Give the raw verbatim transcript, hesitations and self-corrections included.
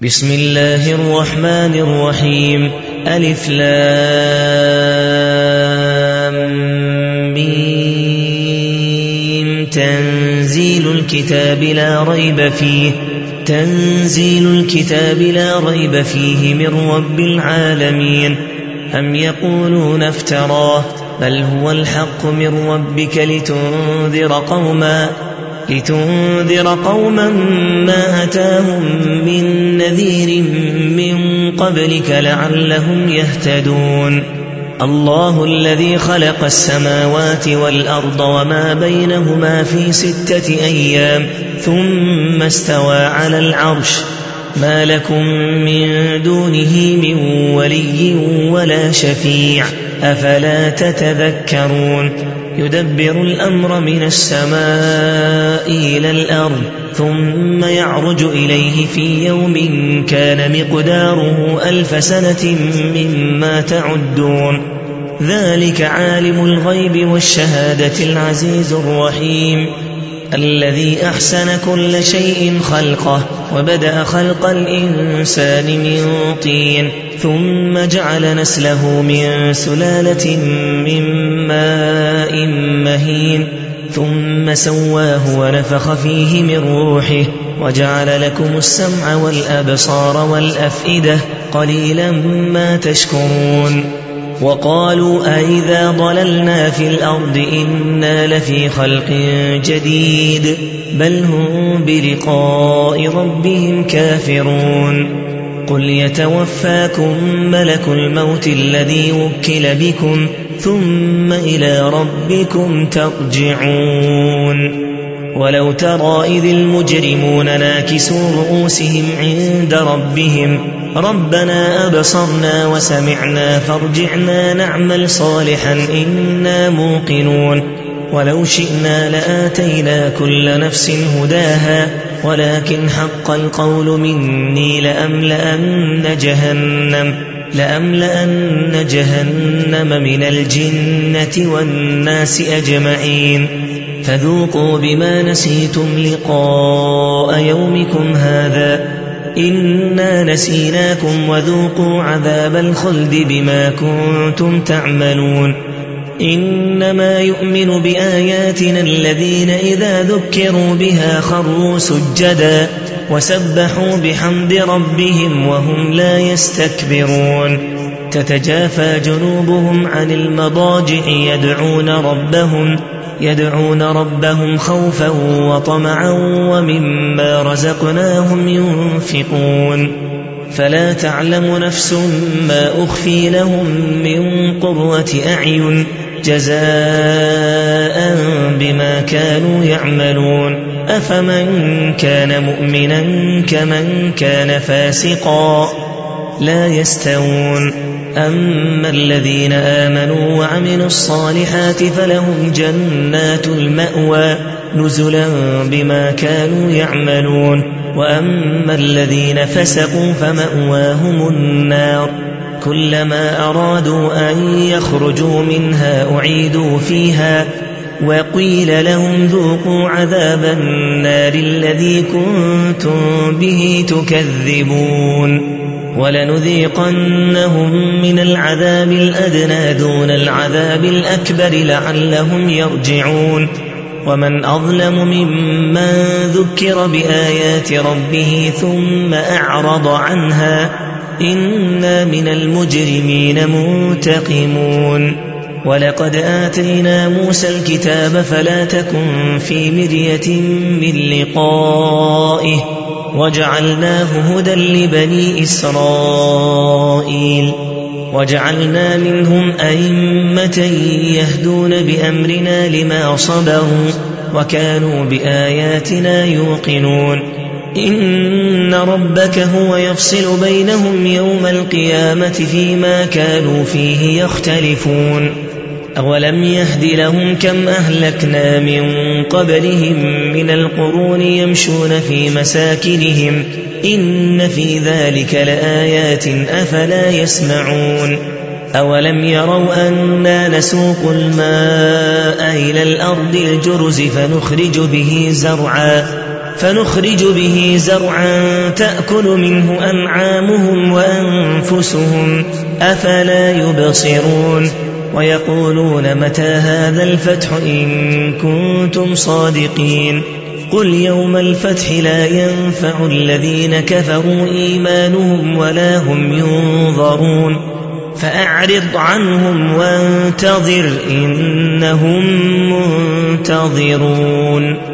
بسم الله الرحمن الرحيم. ألف لام ميم. تنزيل الكتاب لا ريب فيه تنزيل الكتاب لا ريب فيه من رب العالمين. أم يقولون افتراه بل هو الحق من ربك لتنذر قوما لتنذر قوما ما أتاهم من نذير من قبلك لعلهم يهتدون. الله الذي خلق السماوات والأرض وما بينهما في ستة أيام ثم استوى على العرش ما لكم من دونه من ولي ولا شفيع أفلا تتذكرون. يدبر الأمر من السماء إلى الأرض ثم يعرج إليه في يوم كان مقداره ألف سنة مما تعدون. ذلك عالم الغيب والشهادة العزيز الرحيم الذي أحسن كل شيء خلقه وبدأ خلق الإنسان من طين ثم جعل نسله من سلالة من ماء مهين ثم سواه ونفخ فيه من روحه وجعل لكم السمع والأبصار والأفئدة قليلا ما تشكرون. وقالوا أئذا ضللنا في الأرض إنا لفي خلق جديد بل هم بلقاء ربهم كافرون. قل يتوفاكم ملك الموت الذي وكل بكم ثم إلى ربكم ترجعون. ولو ترى إذ المجرمون ناكسوا رؤوسهم عند ربهم ربنا أبصرنا وسمعنا فارجعنا نعمل صالحا إنا موقنون. ولو شئنا لآتينا كل نفس هداها ولكن حق القول مني لأملأن جهنم لأملأن جهنم من الجنة والناس أجمعين. فذوقوا بما نسيتم لقاء يومكم هذا إنا نسيناكم وذوقوا عذاب الخلد بما كنتم تعملون. إنما يؤمن بآياتنا الذين إذا ذكروا بها خروا سجدا وسبحوا بحمد ربهم وهم لا يستكبرون. تتجافى جنوبهم عن المضاجع يدعون ربهم يدعون ربهم خوفا وطمعا ومما رزقناهم ينفقون. فلا تعلم نفس ما أخفي لهم من قرة أعين جزاء بما كانوا يعملون. أفمن كان مؤمنا كمن كان فاسقا لا يستوون. أما الذين آمنوا وعملوا الصالحات فلهم جنات المأوى نزلا بما كانوا يعملون. وأما الذين فسقوا فمأواهم النار كلما أرادوا أن يخرجوا منها أعيدوا فيها وقيل لهم ذوقوا عذاب النار الذي كنتم به تكذبون. ولنذيقنهم من العذاب الأدنى دون العذاب الأكبر لعلهم يرجعون. ومن أظلم ممن ذكر بآيات ربه ثم أعرض عنها إنا من المجرمين منتقمون. ولقد آتينا موسى الكتاب فلا تكن في مرية من لقائه وجعلناه هدى لبني إسرائيل وجعلنا منهم أئمة يهدون بأمرنا لما صبروا وكانوا بآياتنا يوقنون. إن ربك هو يفصل بينهم يوم القيامة فيما كانوا فيه يختلفون. أولم يهد لهم كم أهلكنا من قبلهم من القرون يمشون في مساكنهم إن في ذلك لآيات أفلا يسمعون. أولم يروا أنا نسوق الماء إلى الأرض الجرز فنخرج به زرعا فنخرج به زرعا تأكل منه أنعامهم وأنفسهم أفلا يبصرون ويقولون متى هذا الفتح إن كنتم صادقين قل يوم الفتح لا ينفع الذين كفروا إيمانهم ولا هم ينظرون فأعرض عنهم وانتظر إنهم منتظرون.